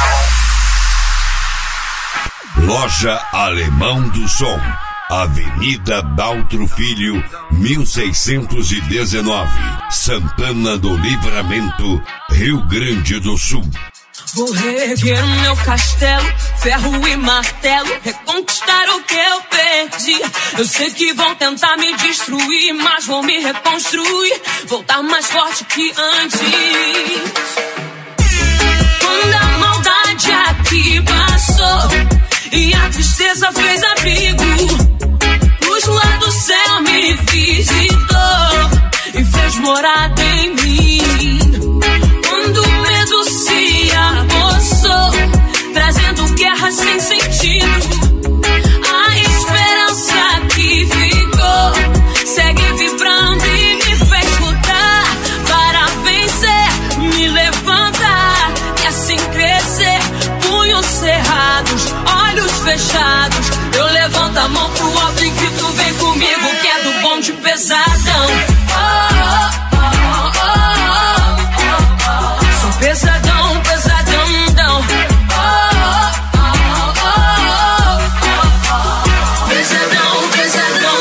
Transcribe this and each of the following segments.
Loja Alemão do Som, Avenida Daltro Filho, 1619, Santana do Livramento, Rio Grande do Sul. Vou reerguer o meu castelo, ferro e martelo, reconquistar o que eu perdi. Eu sei que vão tentar me destruir, mas vou me reconstruir, voltar mais forte que antes. Quando a maldade aqui passou e a tristeza fez abrigo, luz lá do céu me visitou e fez morada em mim. Quando o medo se apossou, trazendo guerra sem sentido, a esperança que ficou segue vibrando e me fez lutar para vencer, me levantar e assim crescer. Punhos cerrados, olhos fechados, eu levanto a mão pro alto e grito: vem comigo que é do bonde pesadão. Sou pesadão, pesadão. Pesadão, pesadão.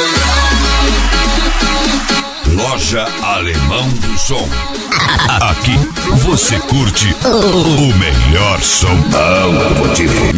Loja Alemão do Som. Aqui você curte o melhor som automotivo.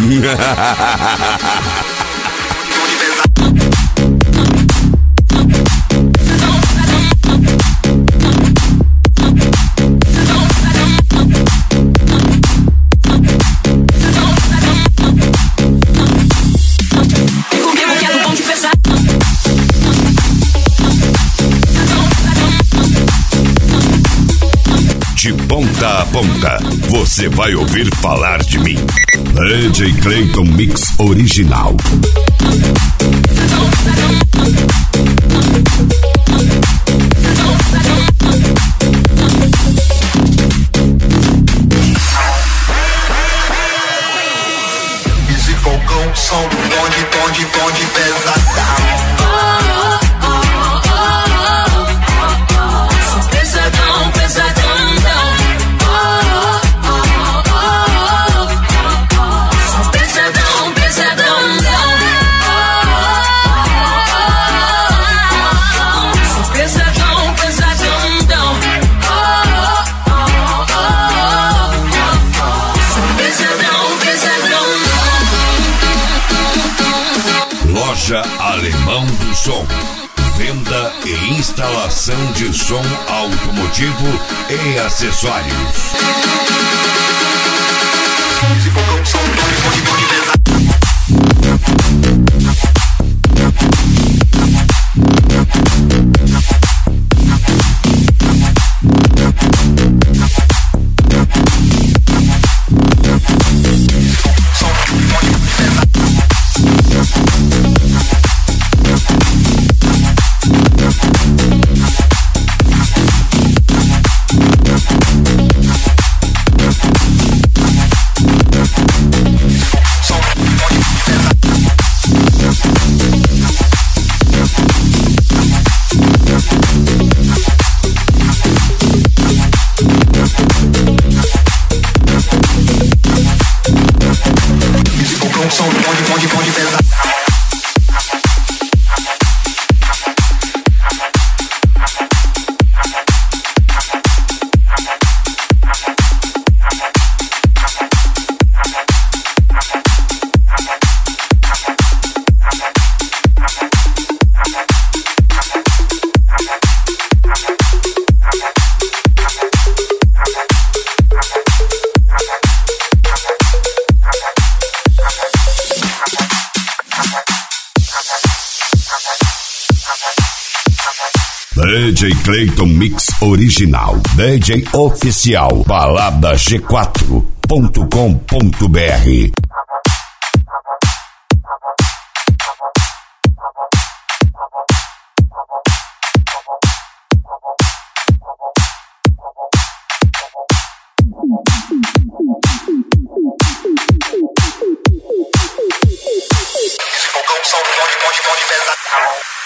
De ponta a ponta, você vai ouvir falar de mim. DJ Clayton Mix Original. Esse fogão, som, bonde pesadão. Loja Alemão do Som. Venda e instalação de som automotivo e acessórios. Esse fogão, som, bonde pesadão. DJ Clayton Mix Original. DJ Oficial. baladaG4.com.br. Esse fogão, som, bonde pesadão.